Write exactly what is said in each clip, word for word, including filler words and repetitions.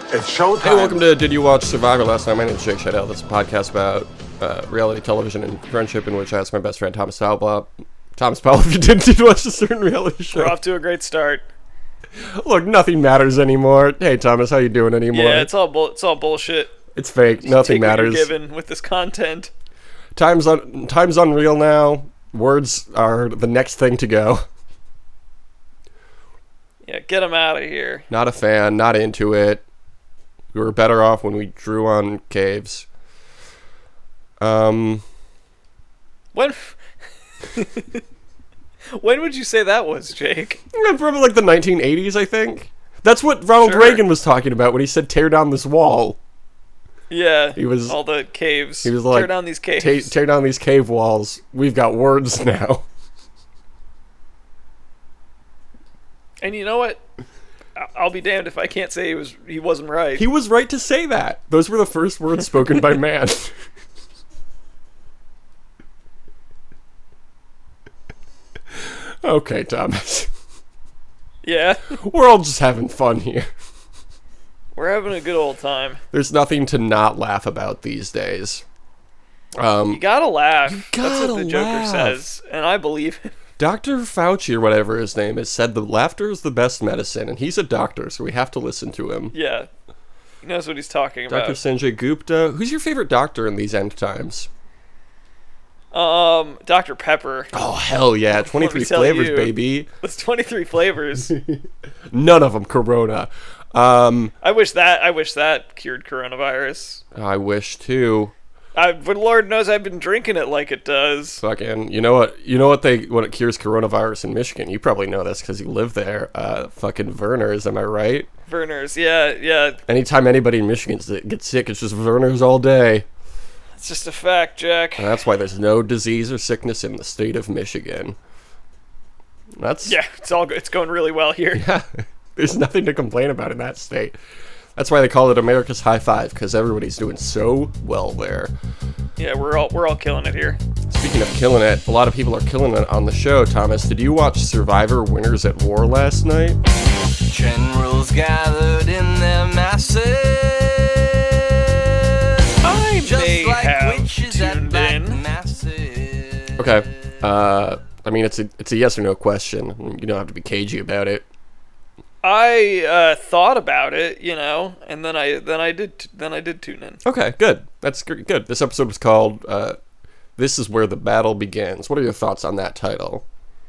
It's showtime. Hey, welcome to Did You Watch Survivor Last Night? My name is Jake Scheidel. This is a podcast about uh, reality television and friendship, in which I asked my best friend Thomas Powell, Thomas Powell if you didn't watch a certain reality show. We're off to a great start. Look, nothing matters anymore. Hey, Thomas, how you doing anymore? Yeah, it's all bull- it's all bullshit. It's fake. Just Nothing take what matters. You're given with this content. Time's un- time's unreal now. Words are the next thing to go. Yeah, get them out of here. Not a fan. Not into it. We were better off when we drew on caves. Um. When when would you say that was, Jake? Probably like the nineteen eighties, I think. That's what Ronald Sure. Reagan was talking about when he said tear down this wall. Yeah, He was- all the caves. He was like, tear down these caves. Ta- tear down these cave walls. We've got words now. And you know what? I- I'll be damned if I can't say he was he wasn't right. He was right to say that. Those were the first words spoken by man. Okay, Thomas. Yeah, We're all just having fun here. we're having a good old time. There's nothing to not laugh about these days. Um, You gotta laugh. That's gotta what the Joker laugh. says, and I believe him. Doctor Fauci, or whatever his name is, said that laughter is the best medicine, and he's a doctor, so we have to listen to him. Yeah, he knows what he's talking about. Doctor Sanjay Gupta. Who's your favorite doctor in these end times? Um, Doctor Pepper. Oh, hell yeah. twenty-three tell flavors, you. baby. That's twenty-three flavors. None of them Corona. Um, I wish that I wish that cured coronavirus. I wish, too. I, but Lord knows I've been drinking it like it does. Fucking, you know what? You know what they what it cures coronavirus in Michigan? You probably know this because you live there. Uh, fucking Verner's, am I right? Verner's, yeah, yeah. Anytime anybody in Michigan gets sick, it's just Verner's all day. It's just a fact, Jack. And that's why there's no disease or sickness in the state of Michigan. That's Yeah, it's all go- it's going really well here. yeah. There's nothing to complain about in that state. That's why they call it America's High Five, because everybody's doing so well there. Yeah, we're all we're all killing it here. Speaking of killing it, a lot of people are killing it on the show. Thomas, did you watch Survivor Winners at War last night? Generals gathered in their masses. I Just may like have witches at tuned black in. masses. Okay. Uh, I mean, it's a it's a yes or no question. You don't have to be cagey about it. I uh, thought about it, you know, and then I then I did then I did tune in. Okay, good. That's gr- good. This episode was called uh, "This Is Where the Battle Begins." What are your thoughts on that title?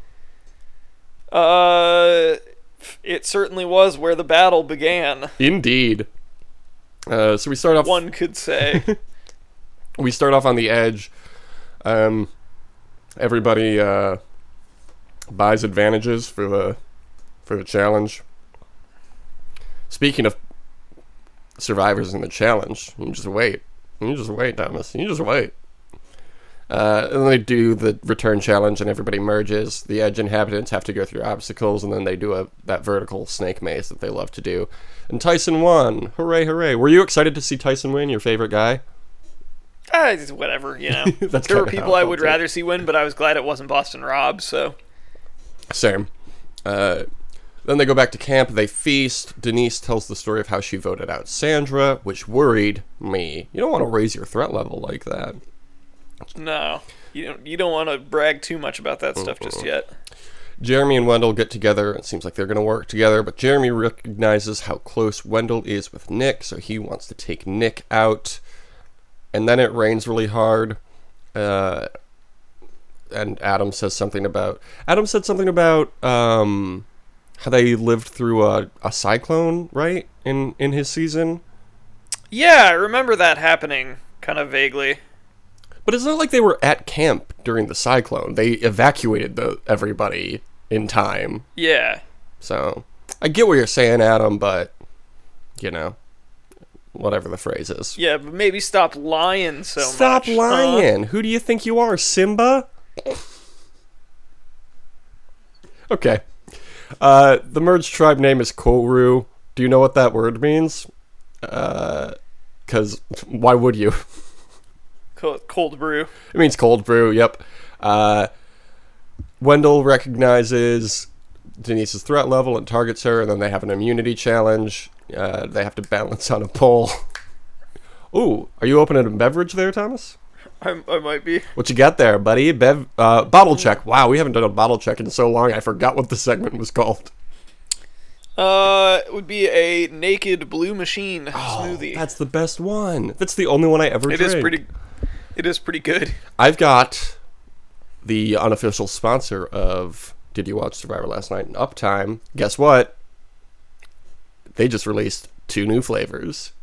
Uh, it certainly was where the battle began. Indeed. Uh, so we start off. One could say. We start off on the edge. Um, everybody uh, buys advantages for the for the challenge. Speaking of survivors in the challenge, you just wait. You just wait, Thomas. You just wait. Uh, and then they do the return challenge, and everybody merges. The edge inhabitants have to go through obstacles, and then they do a that vertical snake maze that they love to do. And Tyson won. Hooray, hooray. Were you excited to see Tyson win, your favorite guy? Ah, it's whatever, you know. That's There were kinda people how I I felt, would too. rather see win, but I was glad it wasn't Boston Rob, so. Same. Uh, then they go back to camp. They feast. Denise tells the story of how she voted out Sandra, which worried me. You don't want to raise your threat level like that. No. You don't, you don't want to brag too much about that stuff just yet. Jeremy and Wendell get together. It seems like they're going to work together, but Jeremy recognizes how close Wendell is with Nick, so he wants to take Nick out. And then it rains really hard. Uh, and Adam says something about... Adam said something about um, how they lived through a, a cyclone, right? In, in his season. Yeah, I remember that happening, kind of vaguely. But it's not like they were at camp during the cyclone. They evacuated the everybody in time. Yeah. So, I get what you're saying, Adam, but, you know, whatever the phrase is. Yeah, but maybe stop lying so Stop much. lying. Who do you think you are, Simba? Okay. Uh, the merged tribe name is Koru. Do you know what that word means? Uh, because why would you? Cold, cold brew. It means cold brew, yep. Uh, Wendell recognizes Denise's threat level and targets her, and then they have an immunity challenge. Uh, they have to balance on a pole. Ooh, are you opening a beverage there, Thomas? I, I might be. What you got there, buddy? Bev, uh, bottle check. Wow, we haven't done a bottle check in so long. I forgot what the segment was called. Uh, it would be a naked blue machine Oh, smoothie. that's the best one. That's the only one I ever It drank. is pretty. It is pretty good. I've got the unofficial sponsor of Did You Watch Survivor Last Night in Uptime. Guess what? They just released two new flavors.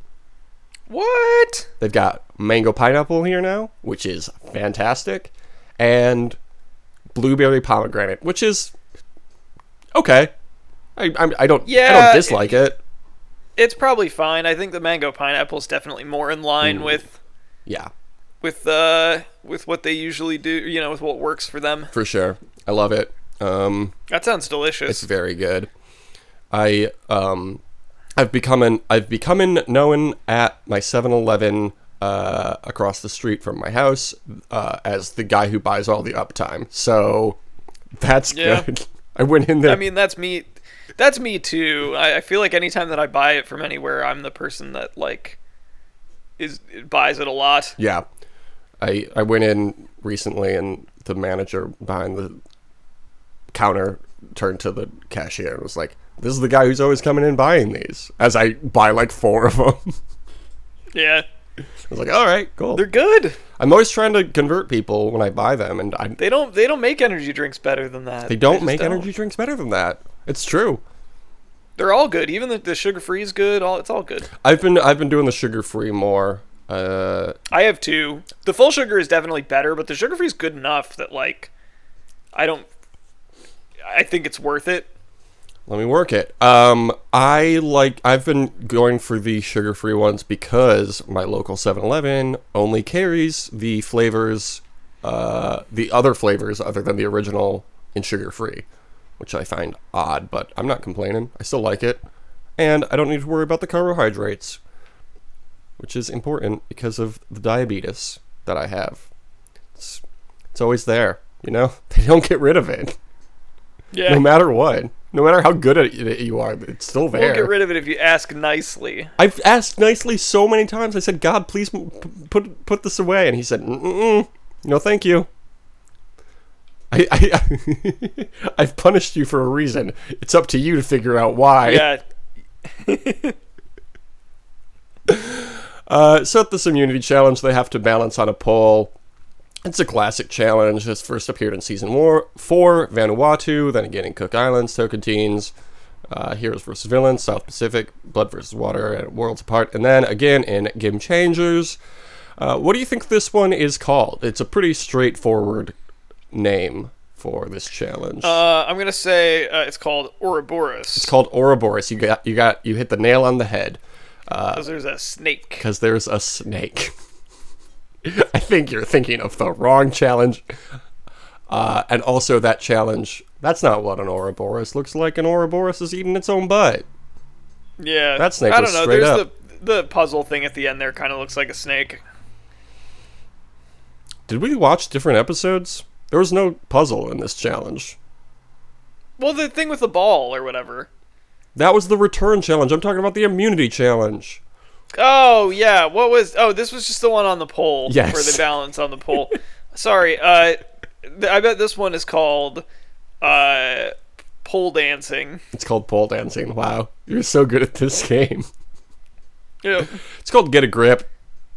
What? They've got mango pineapple here now, which is fantastic, and blueberry pomegranate, which is okay. I I, I don't I Yeah, don't dislike it. It's probably fine. I think the mango pineapple is definitely more in line Mm. with Yeah, with uh with what they usually do. You know, with what works for them. for sure. I love it. Um, That sounds it's delicious. very good. I um, I've become an I've become an known at my seven eleven uh, across the street from my house uh, as the guy who buys all the Uptime. So that's Yeah. good. I went in there. I mean, that's me. That's me too. I, I feel like anytime that I buy it from anywhere, I'm the person that like is buys it a lot. Yeah. I I went in recently and the manager behind the counter turned to the cashier and was like, "This is the guy who's always coming in buying these." As I buy like four of them. Yeah, I was like, "All right, cool." they're good. I'm always trying to convert people when I buy them, and I They don't. They don't make energy drinks better than that. they don't just make energy drinks better than that. It's true. They're all good. Even the, the sugar free is good. All it's all good. I've been I've been doing the sugar free more. Uh, I have two. The full sugar is definitely better, but the sugar free is good enough that like I don't. I think it's worth it. Let me work it. Um, I like. I've been going for the sugar-free ones because my local seven eleven only carries the flavors, uh, the other flavors other than the original in sugar-free, which I find odd. But I'm not complaining. I still like it, and I don't need to worry about the carbohydrates, which is important because of the diabetes that I have. It's it's always there. You know, they don't get rid of it. Yeah. No matter what. No matter how good at it you are, it's still there. We'll get rid of it if you ask nicely. I've asked nicely so many times. I said, "God, please p- put put this away," and he said, Mm-mm, "No, thank you." I, I I've punished you for a reason. It's up to you to figure out why. Yeah. Uh, so at this immunity challenge, they have to balance on a pole. It's a classic challenge. This first appeared in season war, four, Vanuatu, then again in Cook Islands, Tocantins, uh, Heroes versus Villains, South Pacific, Blood versus Water, and Worlds Apart, and then again in Game Changers. Uh, what do you think this one is called? It's a pretty straightforward name for this challenge. Uh, I'm gonna say uh, it's called Ouroboros. it's called Ouroboros. You got, you got, you hit the nail on the head. because there's a snake. Because there's a snake. I think you're thinking of the wrong challenge. Uh, and also that challenge, that's not what an Ouroboros looks like. An Ouroboros is eating its own butt. Yeah, That snake I was don't know. straight There's up. the the puzzle thing at the end there. Kind of looks like a snake. Did we watch different episodes? There was no puzzle in this challenge. Well, the thing with the ball or whatever. That was the return challenge. I'm talking about the immunity challenge. Oh yeah, what was? Oh, this was just the one on the pole. Yes. For the balance on the pole. Sorry. Uh, th- I bet this one is called uh, pole dancing. It's called pole dancing. Wow. You're so good at this game. Yeah. It's called Get a Grip.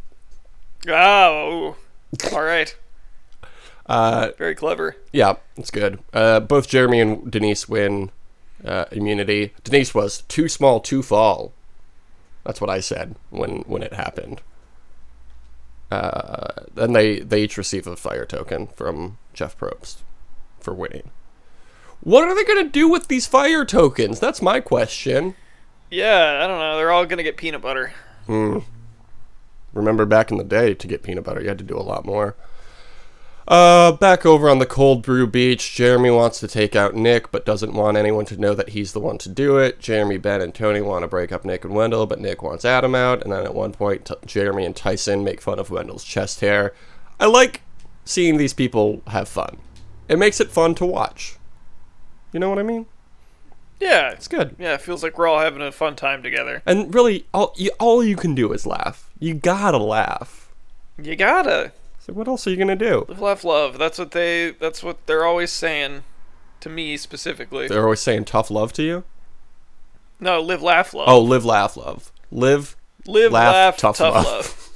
Oh. All right. Uh, Very clever. yeah, it's good. Uh, both Jeremy and Denise win uh, immunity. Denise was too small to fall. That's what I said when, when it happened. Uh, then they, they each receive a fire token from Jeff Probst for winning. What are they going to do with these fire tokens? That's my question. Yeah, I don't know. They're all gonna get peanut butter. Hmm. Remember back in the day, to get peanut butter, you had to do a lot more. Uh, back over on the Cold Brew Beach, Jeremy wants to take out Nick, but doesn't want anyone to know that he's the one to do it. Jeremy, Ben, and Tony want to break up Nick and Wendell, but Nick wants Adam out. And then at one point, t- Jeremy and Tyson make fun of Wendell's chest hair. I like seeing these people have fun. It makes it fun to watch. You know what I mean? Yeah. It's good. Yeah, it feels like we're all having a fun time together. And really, all you, all you can do is laugh. You gotta laugh. You gotta. So what else are you gonna do? Live, laugh, love. That's what they, that's what they're always saying to me specifically. They're always saying tough love to you? No, live, laugh, love. Oh, live, laugh, love. Live, live, laugh, laugh, tough tough, love.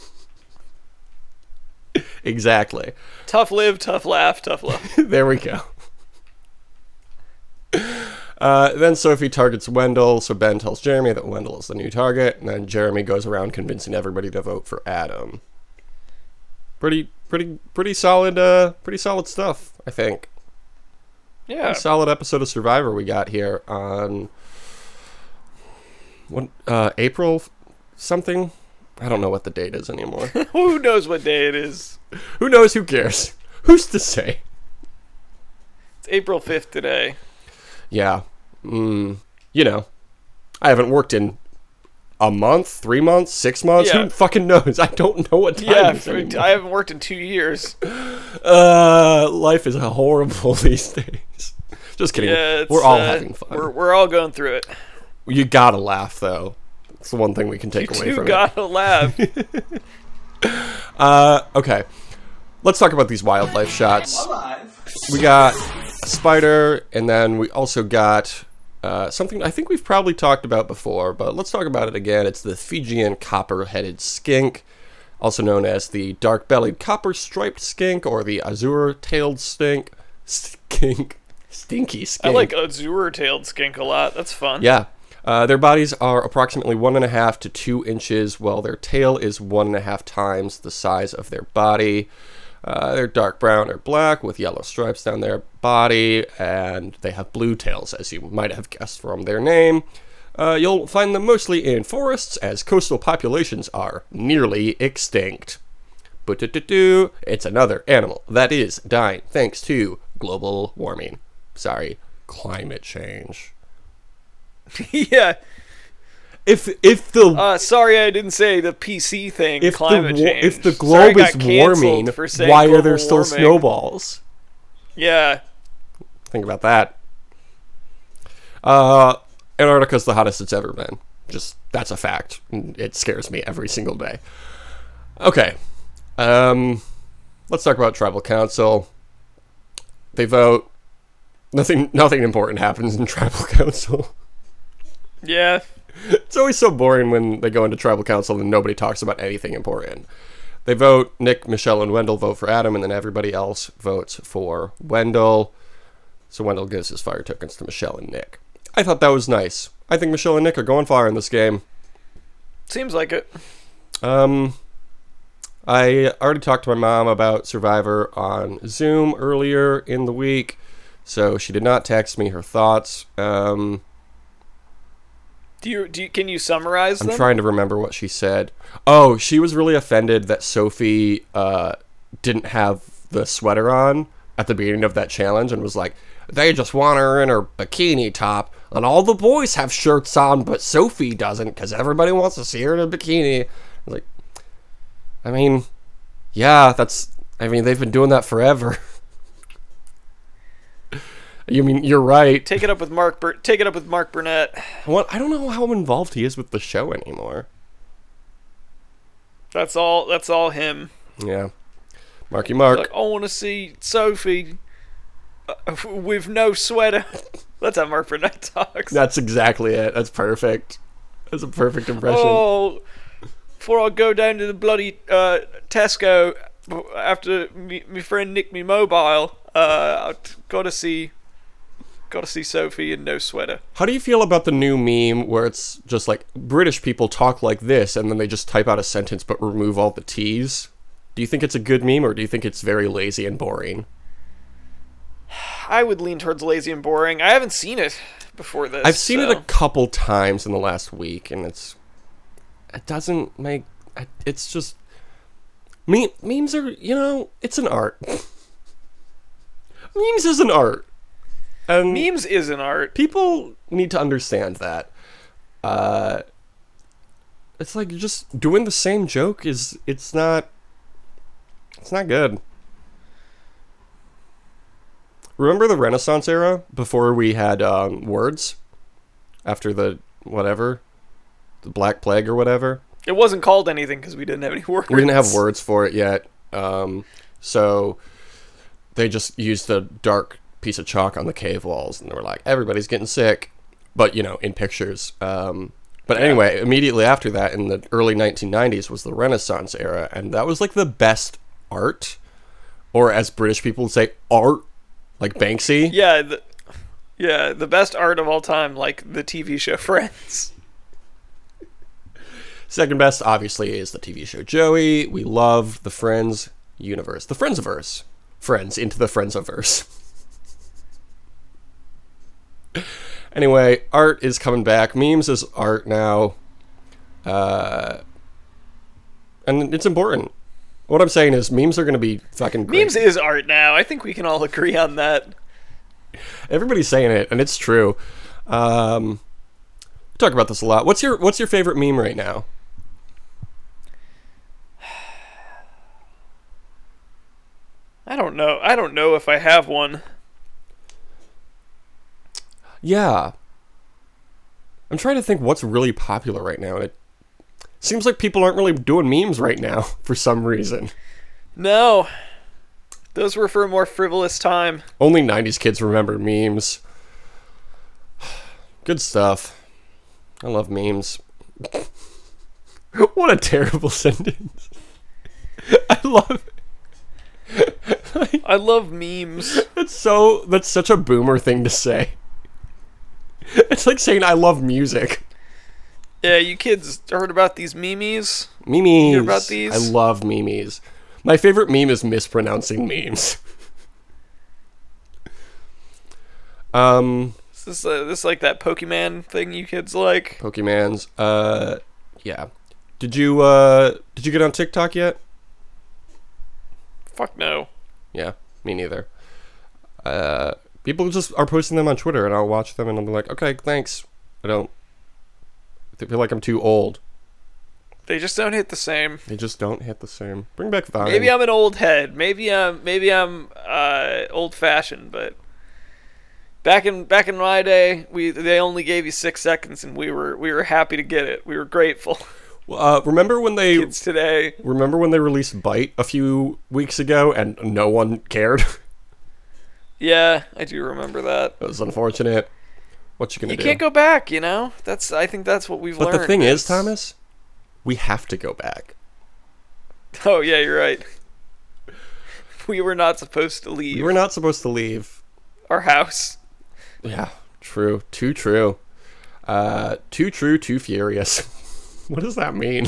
love. exactly. Tough live, tough laugh, tough love. There we go. Uh, then Sophie targets Wendell, so Ben tells Jeremy that Wendell is the new target, and then Jeremy goes around convincing everybody to vote for Adam. Pretty, pretty, pretty solid, uh, pretty solid stuff, I think. Yeah. Pretty solid episode of Survivor we got here on what, uh, April something? I don't know what the date is anymore. Who knows what day it is? Who knows? Who cares? Who's to say? It's April fifth today. Yeah. Mm, you know, I haven't worked in a month, three months, six months. Yeah. Who fucking knows? I don't know what time Yeah, it is for, anymore. I haven't worked in two years. Uh, life is horrible these days. Just kidding. Yeah, it's, we're all uh, having fun. We're we're all going through it. You gotta laugh, though. It's the one thing we can take You away two from gotta laugh. it. Uh, okay. Let's talk about these wildlife shots. We got a spider, and then we also got uh, something I think we've probably talked about before, but let's talk about it again. It's the Fijian copper-headed skink, also known as the dark-bellied copper-striped skink, or the azure-tailed stink. Skink. Stinky I skink. like azure-tailed skink a lot. That's fun. Yeah. Uh, their bodies are approximately one and a half to two inches, while their tail is one and a half times the size of their body. Uh, they're dark brown or black with yellow stripes down their body, and they have blue tails, as you might have guessed from their name. Uh, you'll find them mostly in forests, as coastal populations are nearly extinct. But it's another animal that is dying thanks to global warming. Sorry, climate change. yeah. If if the Uh, sorry, I didn't say the P C thing. if climate the wa- change. if the Sorry, I globe got is canceled warming, for saying why are there global still warming. snowballs? Yeah. Think about that. Uh, Antarctica's the hottest it's ever been. Just that's a fact. It scares me every single day. Okay, um, let's talk about tribal council. They vote. Nothing. Nothing important happens in tribal council. Yeah. It's always so boring when they go into tribal council and nobody talks about anything important. They vote, Nick, Michelle, and Wendell vote for Adam, and then everybody else votes for Wendell. So Wendell gives his fire tokens to Michelle and Nick. I thought that was nice. I think Michelle and Nick are going far in this game. Seems like it. Um, I already talked to my mom about Survivor on Zoom earlier in the week, so she did not text me her thoughts. Um... Do you, do you can you summarize I'm them? trying to remember what she said. Oh, she was really offended that Sophie uh, didn't have the sweater on at the beginning of that challenge and was like, they just want her in her bikini top, and all the boys have shirts on, but Sophie doesn't because everybody wants to see her in a bikini. I was like, I mean, yeah, that's, I mean, they've been doing that forever. You mean, you're right. Take it up with Mark. Bur- take it up with Mark Burnett. Well, I don't know how involved he is with the show anymore. That's all. That's all him. Yeah. Marky Mark. Like, I want to see Sophie uh, with no sweater. That's how Mark Burnett talks. That's exactly it. That's perfect. That's a perfect impression. Oh, before I go down to the bloody uh, Tesco after me, my friend nicked me mobile, uh, I gotta see, gotta see Sophie in no sweater. How do you feel about the new meme where it's just like British people talk like this and then they just type out a sentence but remove all the T's? Do you think it's a good meme or do you think it's very lazy and boring? I would lean towards lazy and boring. I haven't seen it before this. I've seen so. it a couple times in the last week and it's it doesn't make it's just me memes are, you know, it's an art. Memes is an art. And Memes is an art. people need to understand that. Uh, it's like just doing the same joke is it's not it's not good. Remember the Renaissance era before we had um, words? after the whatever, the Black Plague or whatever. It wasn't called anything because we didn't have any words. We didn't have words for it yet. Um, so they just used a dark piece of chalk on the cave walls, and they were like, everybody's getting sick. But, you know, in pictures. Um, but anyway, immediately after that, in the early nineteen nineties, was the Renaissance era, and that was like the best art, or as British people would say, art, like Banksy. Yeah, the, yeah, the best art of all time, like the T V show Friends. Second best, obviously, is the T V show Joey. We love the Friends universe. The Friendsiverse. Friends into the Friendsiverse. Anyway, art is coming back. Memes is art now. Uh, and it's important. What I'm saying is memes are going to be fucking great. Memes is art now. I think we can all agree on that. Everybody's saying it, and it's true. Um, we talk about this a lot. What's your What's your favorite meme right now? I don't know. I don't know if I have one. Yeah. I'm trying to think what's really popular right now. It seems like people aren't really doing memes right now for some reason. No. Those were for a more frivolous time. Only nineties kids remember memes. Good stuff. I love memes. What a terrible sentence. I love it. I love memes. That's so that's such a boomer thing to say. It's like saying I love music. Yeah, you kids heard about these memes? Memes. You heard about these? I love memes. My favorite meme is mispronouncing memes. um, Is this, uh, this like that Pokemon thing you kids like? Pokemans. Uh, yeah. Did you uh did you get on TikTok yet? Fuck no. Yeah, me neither. Uh, people just are posting them on Twitter, and I'll watch them, and I'll be like, okay, thanks. I don't. I feel like I'm too old. They just don't hit the same. They just don't hit the same. Bring back Vine. Maybe I'm an old head. Maybe I'm maybe I'm uh, old fashioned, but back in back in my day, we they only gave you six seconds, and we were we were happy to get it. We were grateful. Uh, remember when they Kids today. remember when they released Byte a few weeks ago, and no one cared? Yeah, I do remember that. It was unfortunate. What you gonna You do? can't go back, you know. That's I think that's what we've But learned. the thing is, is- Thomas, we have to go back. Oh yeah, you're right. We were not supposed to leave We were not supposed to leave. our house. Yeah, true. Too true. Uh, too true, too furious. What does that mean?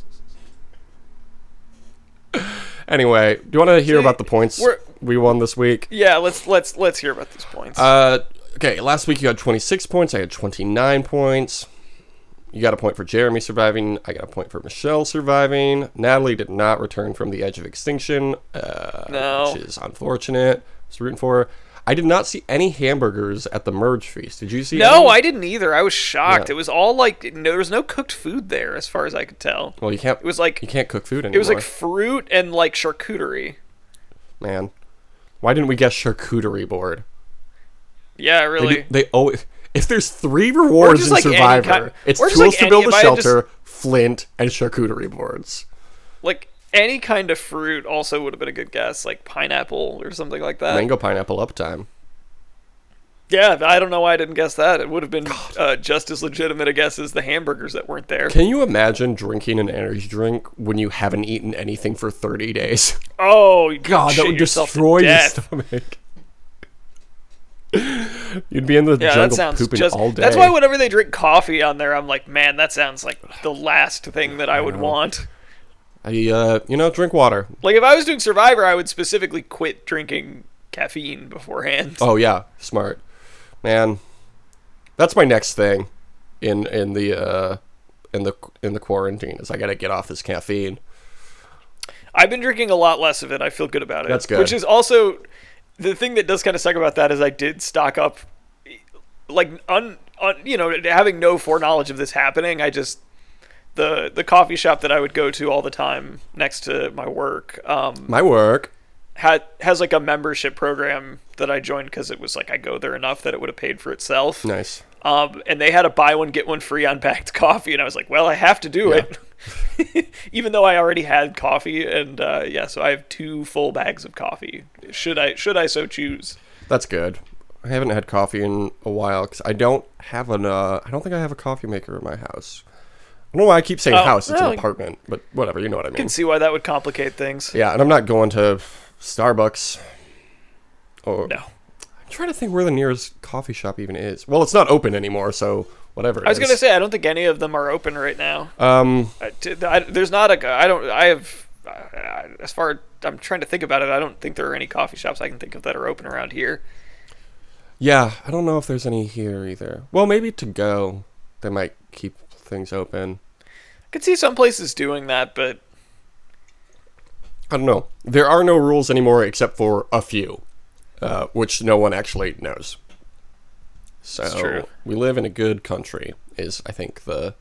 Anyway, do you want to hear See, about the points we're- we won this week? Yeah, let's let's let's hear about these points. Uh, okay, last week you had twenty-six points. I had twenty-nine points. You got a point for Jeremy surviving. I got a point for Michelle surviving. Natalie did not return from the edge of extinction, uh, No. which is unfortunate. I was rooting for her. I did not see any hamburgers at the merge feast. Did you see no, any? I didn't either. I was shocked. Yeah. It was all like no, there was no cooked food there, as far as I could tell. Well, you can't. It was like you can't cook food anymore. it was like fruit and like charcuterie. Man, why didn't we get charcuterie board? Yeah, They, really. do, they always. If there's three rewards just in like any Survivor, kind- it's or just tools like to any- build a if I had just- shelter, flint, and charcuterie boards. Like any kind of fruit also would have been a good guess, like pineapple or something like that. Mango pineapple uptime. Yeah, I don't know why I didn't guess that. It would have been uh, just as legitimate a guess as the hamburgers that weren't there. Can you imagine drinking an energy drink when you haven't eaten anything for thirty days? Oh, you God, shit that would yourself to destroy your death. stomach. You'd be in the Yeah, that jungle sounds pooping just. all day. That's why whenever they drink coffee on there, I'm like, man, that sounds like the last thing that I would know. want. I, uh, you know, drink water. Like if I was doing Survivor, I would specifically quit drinking caffeine beforehand. Oh yeah, smart, man. That's my next thing in in the uh, in the in the quarantine is I gotta get off this caffeine. I've been drinking a lot less of it. I feel good about it. That's good. Which is also the thing that does kind of suck about that is I did stock up, like un, un you know having no foreknowledge of this happening. I just the the coffee shop that I would go to all the time next to my work. Um, My work. had has like a membership program that I joined because it was like I go there enough that it would have paid for itself. Nice. Um, and they had a buy one get one free on bagged coffee, and I was like, well, I have to do Yeah. it, even though I already had coffee. And uh, yeah, so I have two full bags of coffee. Should I should I so choose? That's good. I haven't had coffee in a while because I don't have an. Uh, I don't think I have a coffee maker in my house. I don't know why I keep saying Oh, house. It's well, an apartment, but whatever. You know what I I mean. can see why that would complicate things. Yeah, and I'm not going to Starbucks. Or No. I'm trying to think where the nearest coffee shop even is. Well, it's not open anymore, so whatever. it I was is. gonna say I don't think any of them are open right now. Um, I, t- I- there's not a. I don't. I have. I, as far I'm trying to think about it, I don't think there are any coffee shops I can think of that are open around here. yeah, I don't know if there's any here either. Well, maybe to go, they might keep things open. I could see some places doing that, but I don't know. There are no rules anymore except for a few, uh, which no one actually knows. So It's true. we live in a good country, is I think the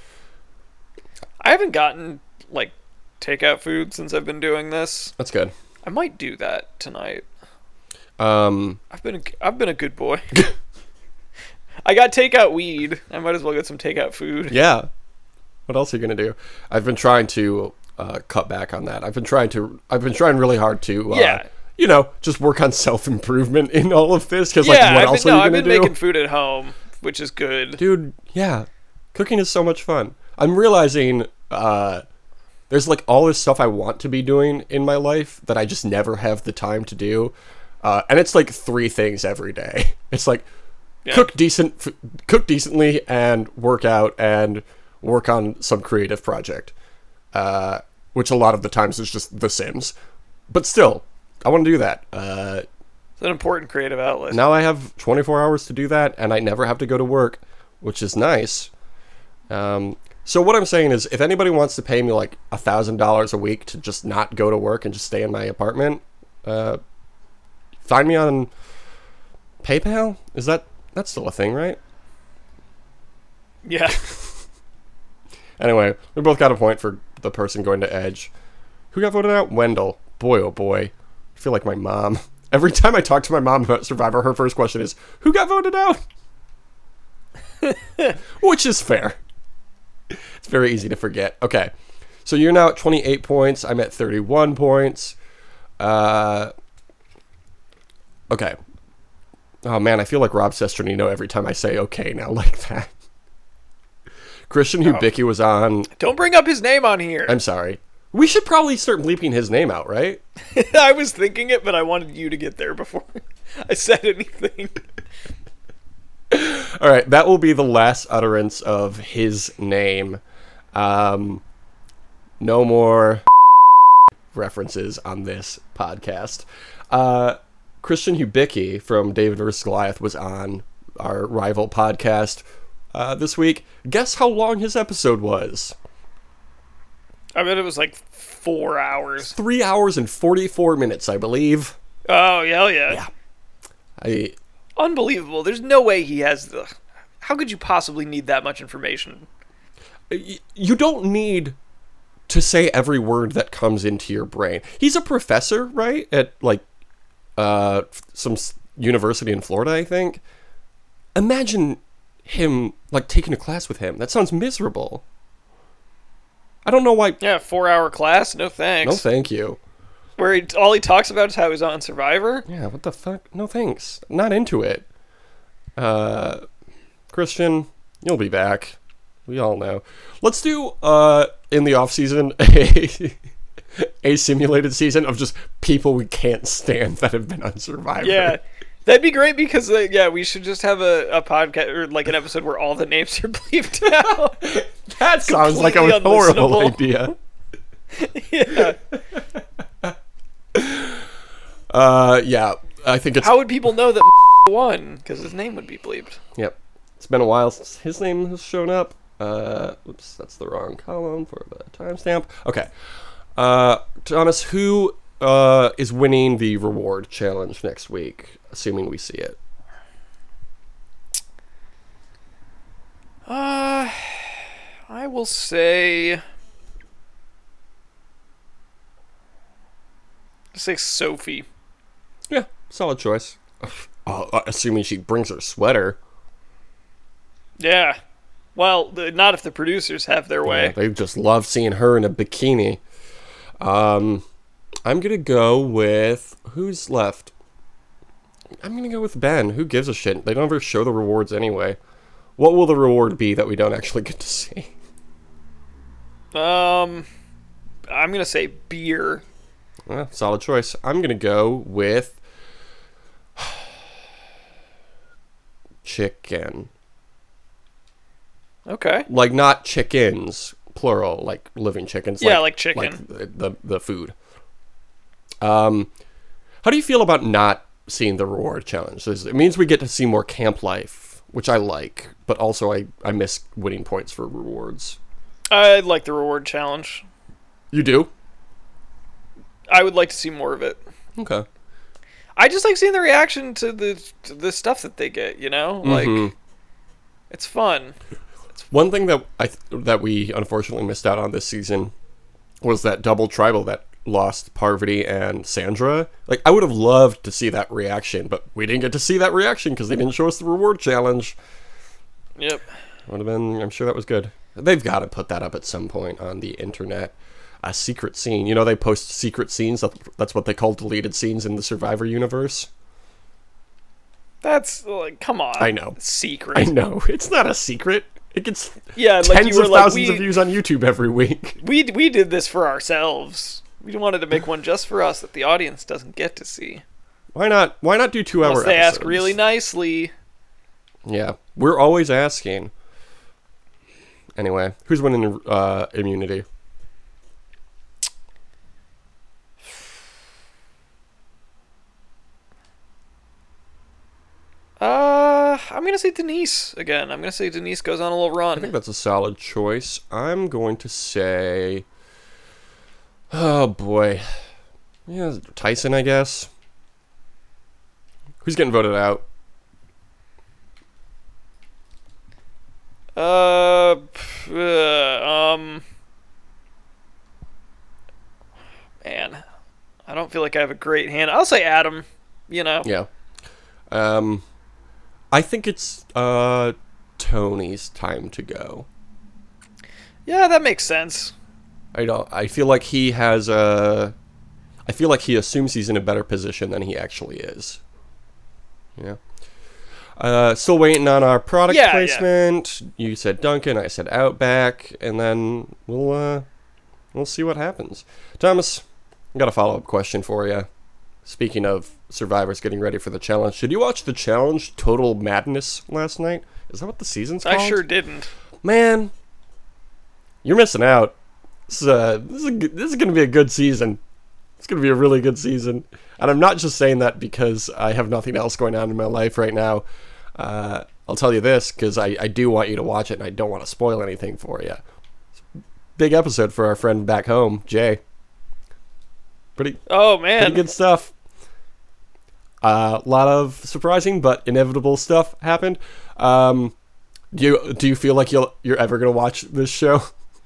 I haven't gotten like takeout food since I've been doing this. that's good. I might do that tonight. Um, I've been a, I've been a good boy. I got takeout weed. I might as well get some takeout food. yeah. What else are you gonna do? I've been trying to uh, cut back on that. I've been trying to. I've been trying really hard to. Uh, Yeah. You know, just work on self improvement in all of this because like, yeah, what I've else been, are no, you I've gonna been do? making food at home, which is good. Dude, yeah. Cooking is so much fun. I'm realizing uh, there's like all this stuff I want to be doing in my life that I just never have the time to do. Uh, and it's like three things every day. It's like Yeah. cook decent, f- cook decently, and work out and work on some creative project. Uh, which a lot of the times is just The Sims. But still, I want to do that. Uh, It's an important creative outlet. now I have twenty-four hours to do that, and I never have to go to work, which is nice. Um, so what I'm saying is, if anybody wants to pay me like a thousand dollars a week to just not go to work and just stay in my apartment, uh, find me on PayPal. Is that that's still a thing, right? Yeah. Anyway, we both got a point for the person going to Edge. Who got voted out? Wendell. Boy, oh boy. I feel like my mom. Every time I talk to my mom about Survivor, her first question is, who got voted out? Which is fair. It's very easy to forget. Okay. So you're now at twenty-eight points. I'm at thirty-one points. Uh, okay. Oh, man, I feel like Rob Sesternino every time I say okay now like that. Christian Hubicki was on. Don't bring up his name on here. I'm sorry. We should probably start bleeping his name out, right? I was thinking it, but I wanted you to get there before I said anything. All right, that will be the last utterance of his name. Um, no more references on this podcast. Uh, Christian Hubicki from David versus. Goliath was on our rival podcast uh, this week. Guess how long his episode was? I bet it was like four hours. Three hours and forty-four minutes, I believe. Oh, hell yeah. Yeah. I Unbelievable. There's no way he has the... How could you possibly need that much information? y- you don't need to say every word that comes into your brain. He's a professor, right? At like uh some s- university in Florida, I think. Imagine him like taking a class with him. That sounds miserable. I don't know why. Yeah, four-hour class? No thanks. No, thank you. Where he, all he talks about is how he's on Survivor? Yeah, what the fuck? No thanks. Not into it. Uh, Christian, you'll be back. We all know. Let's do uh in the off season a a simulated season of just people we can't stand that have been on Survivor. Yeah. That'd be great because, uh, yeah, we should just have a, a podcast or like an episode where all the names are bleeped out. That sounds like a Completely horrible unlistenable. idea. Yeah. Uh, yeah, I think it's. How would people know that won? Because his name would be bleeped. Yep. It's been a while since his name has shown up. Uh, oops, that's the wrong column for the timestamp. Okay. Uh, Thomas, who uh, is winning the reward challenge next week, assuming we see it? Uh, I will say... say Sophie. Yeah, solid choice. Oh, uh, assuming she brings her sweater. Yeah. Well, the, not if the producers have their way. Yeah, they just love seeing her in a bikini. Um, I'm gonna go with who's left. I'm gonna go with Ben. Who gives a shit? They don't ever show the rewards anyway. What will the reward be that we don't actually get to see? Um, I'm gonna say beer. Well, solid choice. I'm gonna go with chicken. Okay. Like not chickens, plural, like living chickens. Yeah, like chicken. Like the, the the food. Um, how do you feel about not seeing the reward challenge? It means we get to see more camp life, which I like, but also I, I miss winning points for rewards. I like the reward challenge. You do? I would like to see more of it. Okay. I just like seeing the reaction to the to the stuff that they get, you know? Like, Mhm. it's fun. One thing that I th- that we unfortunately missed out on this season was that double tribal that lost Parvati and Sandra. Like, I would have loved to see that reaction, but we didn't get to see that reaction because they didn't show us the reward challenge. Yep. Would have been, I'm sure that was good. They've got to put that up at some point on the internet. A secret scene. You know, they post secret scenes. That's what they call deleted scenes in the Survivor universe. That's, like, come on. I know. Secret. I know. It's not a secret. It gets Yeah, like tens you were of like, thousands we, of views on YouTube every week. we we did this for ourselves. We wanted to make one just for us that the audience doesn't get to see. Why not? Why not do two-hour Unless they episodes? ask really nicely. Yeah, we're always asking. Anyway, who's winning uh, immunity? Uh, I'm going to say Denise again. I'm going to say Denise goes on a little I think run. that's a solid choice. I'm going to say... Oh, boy. Yeah, Tyson, I guess. Who's getting voted out? Uh, pff, uh, um, man, I don't feel like I have a great hand. I'll say Adam, you know. Yeah. Um, I think it's uh Tony's time to go. Yeah, that makes sense. I don't. I feel like he has a. I feel like he assumes he's in a better position than he actually is. Yeah. Uh, still waiting on our product Yeah, placement. Yeah. You said Duncan, I said Outback, and then we'll uh, we'll see what happens. Thomas, I got a follow up question for you. Speaking of survivors getting ready for the challenge, did you watch the challenge Total Madness last night? Is that what the season's called? I sure didn't. Man, you're missing out. This is a, this is a, this is going to be a good season. It's going to be a really good season. And I'm not just saying that because I have nothing else going on in my life right now. Uh, I'll tell you this, because I, I do want you to watch it, and I don't want to spoil anything for you. Big episode for our friend back home, Jay. Pretty, Oh man, pretty good stuff. A uh, lot of surprising but inevitable stuff happened. Um, do you do you feel like you'll you're ever gonna watch this show?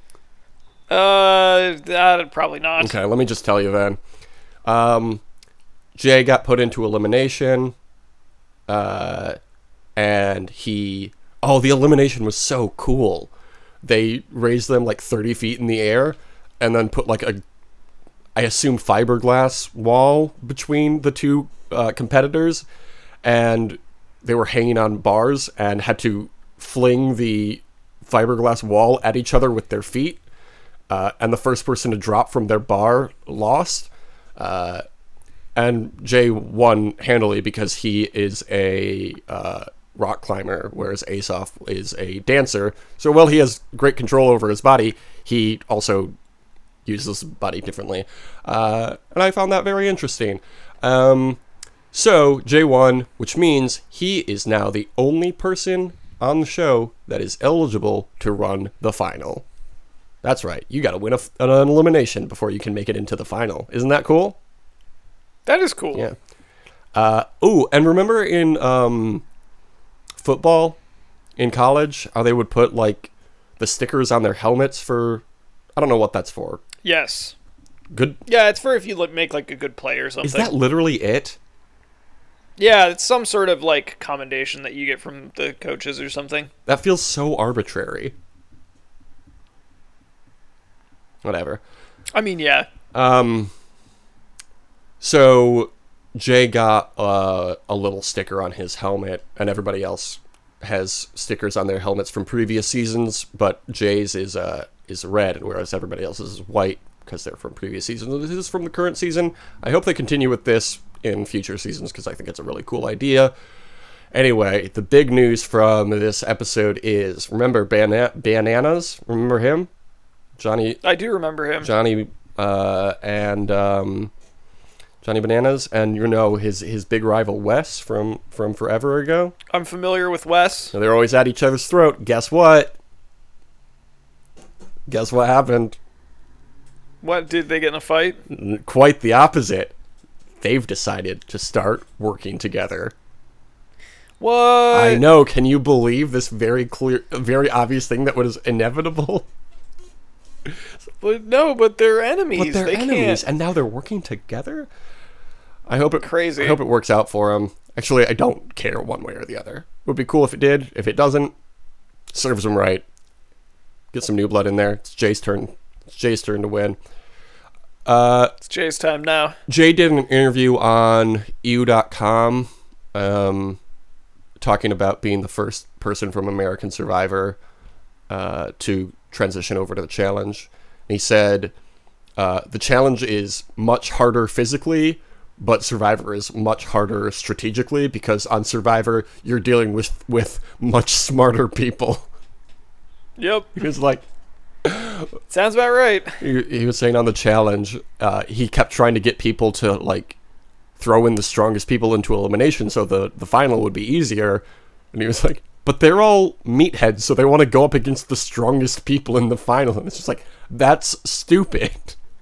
Uh, that probably not. Okay, let me just tell you then. Um, Jay got put into elimination, uh, and he... Oh, the elimination was so cool. They raised them like thirty feet in the air, and then put like a, I assume, fiberglass wall between the two uh, competitors, and they were hanging on bars and had to fling the fiberglass wall at each other with their feet. Uh, and the first person to drop from their bar lost. Uh, and Jay won handily because he is a uh, rock climber, whereas Aesop is a dancer. So while he has great control over his body, he also uses his body differently. Uh, and I found that very interesting. Um, so Jay won, which means he is now the only person on the show that is eligible to run the final. That's right. You got to win a, an elimination before you can make it into the final. Isn't that cool? That is cool. Yeah. Uh, oh, and remember in um, football in college, how they would put like the stickers on their helmets for, I don't know what that's for. Yes. Good. Yeah, it's for if you like, make like a good play or something. Is that literally it? Yeah, it's some sort of like commendation that you get from the coaches or something. That feels so arbitrary. Whatever. I mean, yeah. Um. So Jay got uh, a little sticker on his helmet, and everybody else has stickers on their helmets from previous seasons, but Jay's is uh is red, whereas everybody else's is white because they're from previous seasons. This is from the current season. I hope they continue with this in future seasons because I think it's a really cool idea. Anyway, the big news from this episode is, remember Bana- Bananas? Remember him? Johnny I do remember him. Johnny uh, and um, Johnny Bananas, and you know his his big rival Wes from, from forever ago. I'm familiar with Wes. So they're always at each other's throat. Guess what? Guess what happened? What, did they get in a fight? N- Quite the opposite. They've decided to start working together. What? I know. Can you believe this very clear, very obvious thing that was inevitable? But no, but they're enemies. But they're they enemies, can't. and now they're working together. I hope it. Crazy. I hope it works out for them. Actually, I don't care one way or the other. Would be cool if it did. If it doesn't, serves them right. Get some new blood in there. It's Jay's turn. It's Jay's turn to win. Uh, It's Jay's time now. Jay did an interview on E U dot com, um, talking about being the first person from American Survivor uh, to transition over to the challenge. And he said, uh, the challenge is much harder physically, but Survivor is much harder strategically, because on Survivor, you're dealing with, with much smarter people. Yep. He was like, Sounds about right. he, he was saying on the challenge, uh, he kept trying to get people to, like, throw in the strongest people into elimination so the, the final would be easier. And he was like, but they're all meatheads, so they want to go up against the strongest people in the final. And it's just like, that's stupid.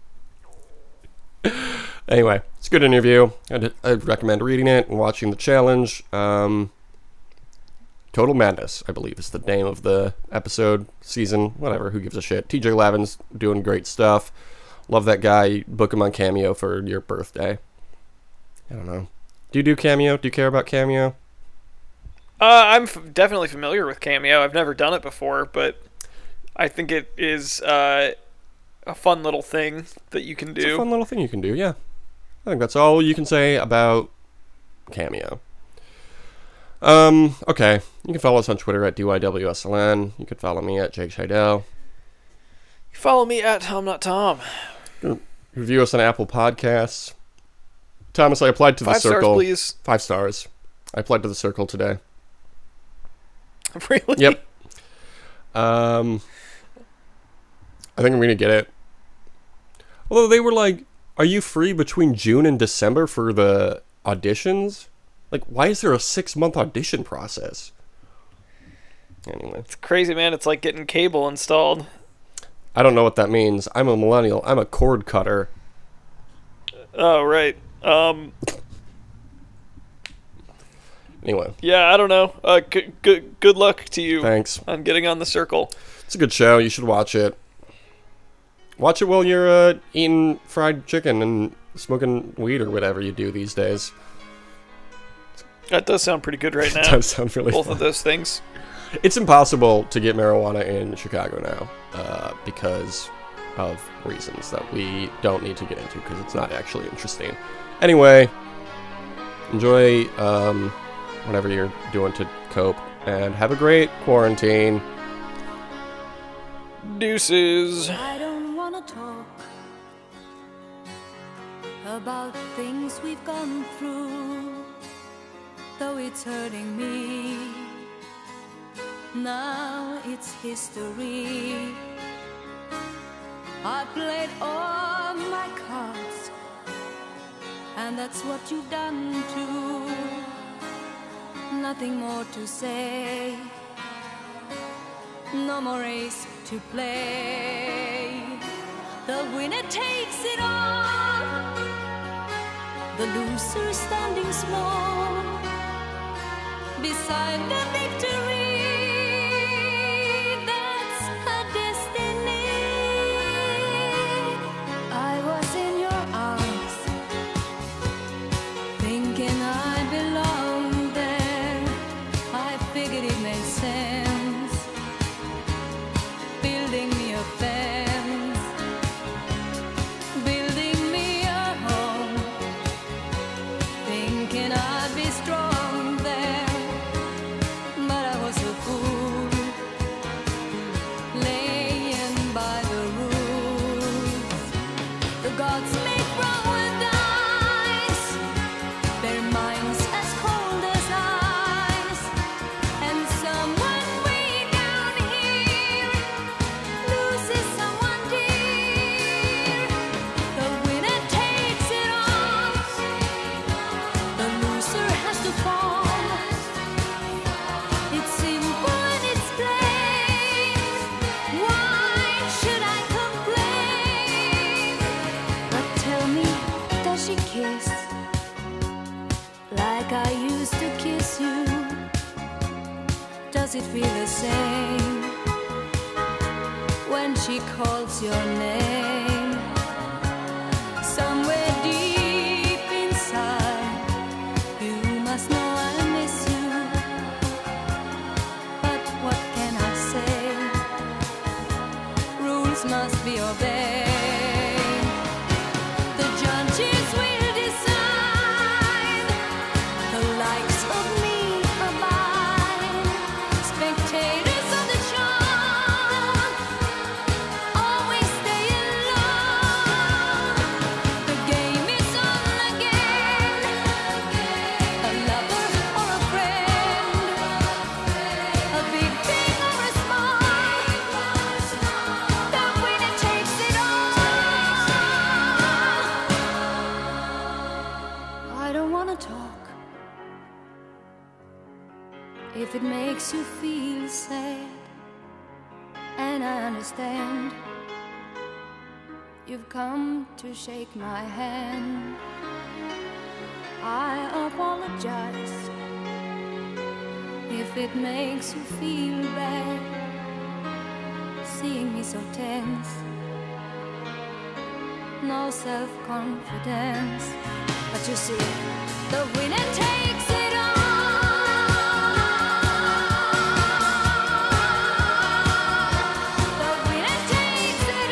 Anyway, it's a good interview. I'd, I'd recommend reading it and watching the challenge. Um, Total Madness, I believe, is the name of the episode, season, whatever, who gives a shit. T J Lavin's doing great stuff. Love that guy. Book him on Cameo for your birthday. I don't know. Do you do Cameo? Do you care about Cameo? Uh, I'm f- definitely familiar with Cameo. I've never done it before, but I think it is uh, a fun little thing that you can do. It's a fun little thing you can do, yeah. I think that's all you can say about Cameo. Um, okay. You can follow us on Twitter at D Y W S L N. You can follow me at Jake Scheidel. Follow me at Tom Not Tom. Review us on Apple Podcasts. Thomas, I applied to the Five Circle. stars, please. Five stars. I applied to the Circle today. Really? Yep. Um, I think I'm going to get it. Although they were like, are you free between June and December for the auditions? Like, why is there a six-month audition process? Anyway. It's crazy, man. It's like getting cable installed. I don't know what that means. I'm a millennial. I'm a cord cutter. Oh, right. Um, Anyway. yeah, I don't know. Uh, g- g- good luck to you Thanks. on getting on the Circle. It's a good show. You should watch it. Watch it while you're uh, eating fried chicken and smoking weed or whatever you do these days. That does sound pretty good right It now. does sound really Both fun. of those things. It's impossible to get marijuana in Chicago now uh, because of reasons that we don't need to get into because it's not actually interesting. Anyway, enjoy um, whatever you're doing to cope, and have a great quarantine. Deuces. I don't wanna talk about things we've gone through, though it's hurting me. Now it's history. I played all my cards, and that's what you've done too. Nothing more to say, no more race to play. The winner takes it all, the loser standing small beside the victory. That's her destiny. I was in be the same when she calls your name. Somewhere deep inside, you must know I miss you. But what can I say? Rules must be obeyed. The judges will decide the likes of me or mine. Spectators of the show always stay in love. The game is on again. A lover or a friend, a big thing or a small, the winner takes it all. I don't wanna talk if it makes you feel sad, and I understand. You've come to shake my hand. I apologize if it makes you feel bad, seeing me so tense, no self-confidence. But you see, the winner takes it all. The winner takes it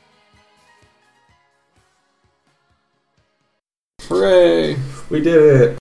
Hooray! We did it.